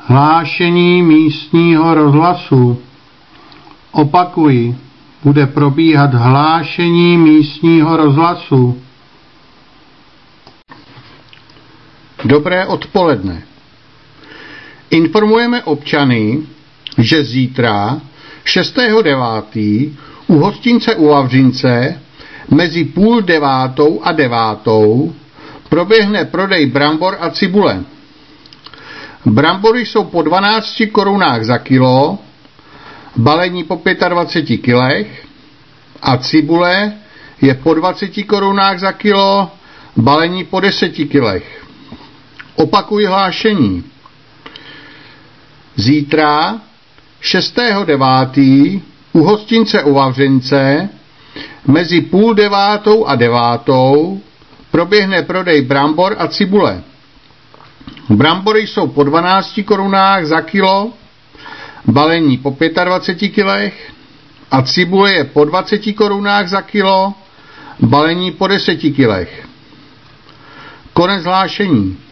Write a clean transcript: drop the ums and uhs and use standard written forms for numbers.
Hlášení místního rozhlasu. Opakuji, bude probíhat hlášení místního rozhlasu. Dobré odpoledne. Informujeme občany, že zítra 6.9. u hostince u Vavřince mezi 8:30 a 9 proběhne prodej brambor a cibule. Brambory jsou po 12 korunách za kilo, balení po 25 kilech a cibule je po 20 korunách za kilo, balení po 10 kilech. Opakuji hlášení. Zítra 6.9. u hostince u Vavřince mezi 8:30 a 9 proběhne prodej brambor a cibule. Brambory jsou po 12 korunách za kilo, balení po 25 kilech a cibule je po 20 korunách za kilo, balení po 10 kilech. Konec hlášení.